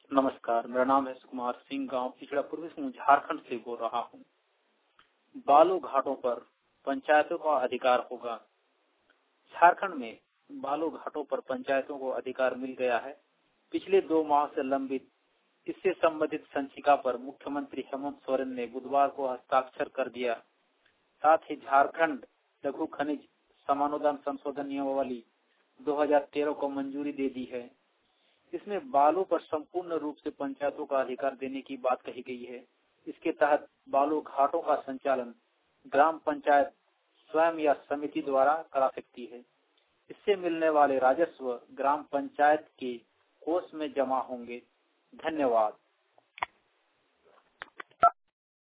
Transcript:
नमस्कार, मेरा नाम है सुकुमार सिंह, गांव पिछड़ा पूर्वी समूह झारखंड से बोल रहा हूं। बालू घाटों पर पंचायतों का अधिकार होगा। झारखंड में बालू घाटों पर पंचायतों को अधिकार मिल गया है। पिछले 2 माह से लंबित इससे संबंधित संचिका पर मुख्यमंत्री हेमंत सोरेन ने बुधवार को हस्ताक्षर कर दिया। साथ ही झारखंड लघु खनिज समानोदान संशोधन नियमावली 2013 को मंजूरी दे दी है। इसमें बालू पर संपूर्ण रूप से पंचायतों का अधिकार देने की बात कही गई है। इसके तहत बालू घाटों का संचालन ग्राम पंचायत स्वयं या समिति द्वारा करा सकती है। इससे मिलने वाले राजस्व ग्राम पंचायत के कोष में जमा होंगे। धन्यवाद।